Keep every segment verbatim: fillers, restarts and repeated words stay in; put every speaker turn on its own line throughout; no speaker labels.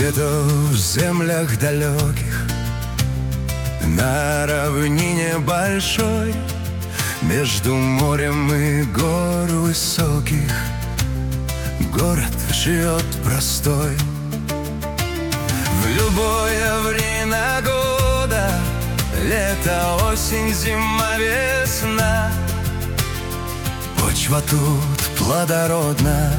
Где-то в землях далеких, на равнине большой, между морем и гор высоких, город живет простой. В любое время года, лето, осень, зима, весна, почва тут плодородна,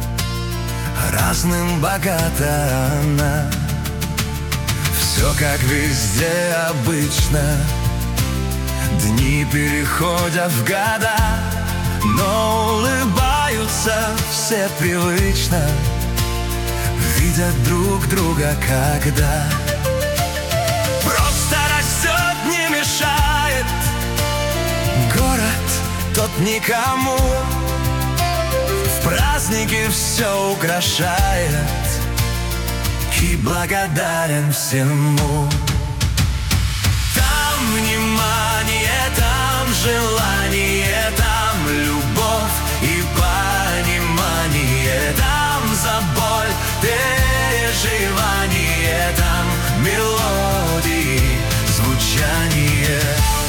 разным богата она. Все как везде обычно, дни переходят в года, но улыбаются все привычно, видят друг друга когда. Просто растет, не мешает, город тот никому, в празднике все украшает и благодарен всему. Там внимание, там желание, там любовь и понимание, там за боль переживание, там мелодии, звучание.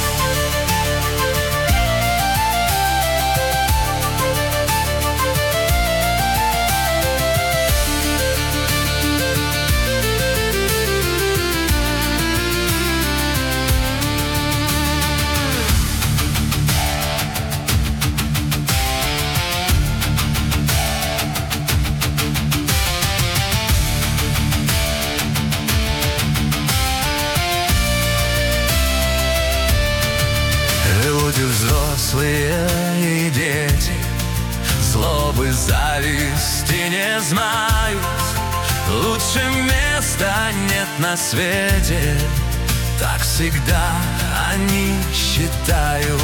Люди взрослые и дети злобы, зависти не знают. Лучше места нет на свете, так всегда они считают.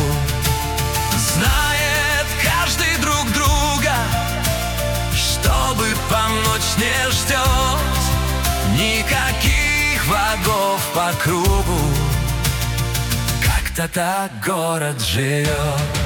Знает каждый друг друга, чтобы помочь не ждет никаких врагов по кругу. Как-то так город живет.